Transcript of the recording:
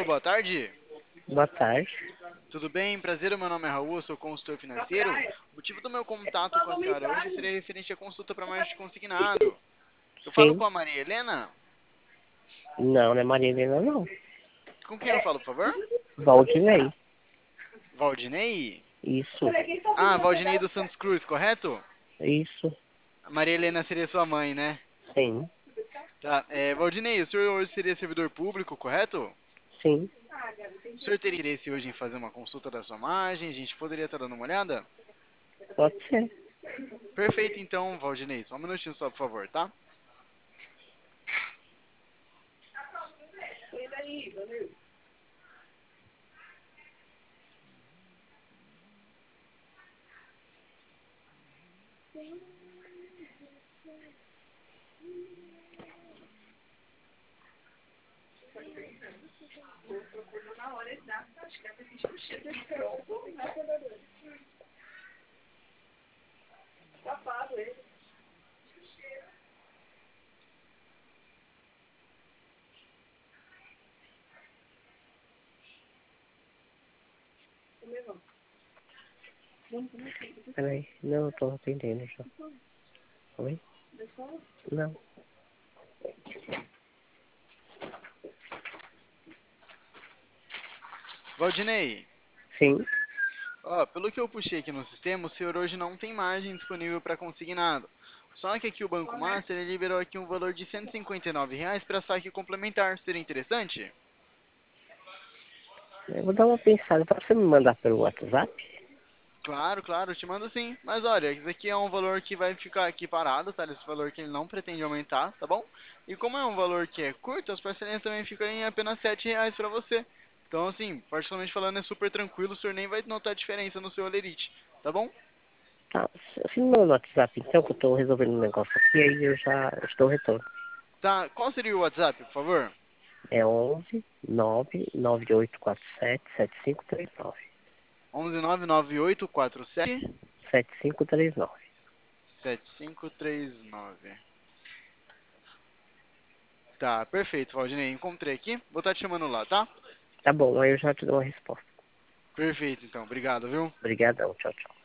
boa tarde. Boa tarde. Tudo bem? Prazer, meu nome é Raul, eu sou consultor financeiro. O motivo do meu contato com a senhora hoje seria referente à consulta para marketing consignado. Eu falo Sim. com a Maria Helena? Não, não é Maria Helena, não. Com quem eu falo, por favor? Valdinei. Valdinei? Isso. Ah, Valdinei dos Santos Cruz, correto? Isso. A Maria Helena seria sua mãe, né? Sim. Tá, Valdinei, o senhor hoje seria servidor público, correto? Sim. O senhor teria interesse hoje em fazer uma consulta da sua margem? A gente poderia estar dando uma olhada? Pode ser. Perfeito, então, Valdinei. Só um minutinho só, por favor, tá? Peraí. Não, eu tô atendendo já. Oi? Não. Valdinei, Sim. ó, pelo que eu puxei aqui no sistema, o senhor hoje não tem margem disponível para consignado. Só que aqui o Banco Master ele liberou aqui um valor de R$ 159 para saque complementar. Seria interessante? Eu vou dar uma pensada. Pode você me mandar pelo WhatsApp? Claro, claro, eu te mando sim. Mas olha, isso aqui é um valor que vai ficar aqui parado, tá? Esse valor que ele não pretende aumentar, tá bom? E como é um valor que é curto, as parcelinhas também ficam em apenas R$ 7 para você. Então, assim, particularmente falando, é super tranquilo, o senhor nem vai notar diferença no seu olerite, tá bom? Tá. Você me manda no WhatsApp então, que eu tô resolvendo um negócio aqui, aí eu já estou retorno. Tá, qual seria o WhatsApp, por favor? É 11 99847 7539. 1199847 7539. 7539. Tá, perfeito, Valdinei. Encontrei aqui. Vou estar te chamando lá, tá? Tá bom, aí eu já te dou uma resposta. Perfeito, então. Obrigado, viu? Obrigadão. Tchau, tchau.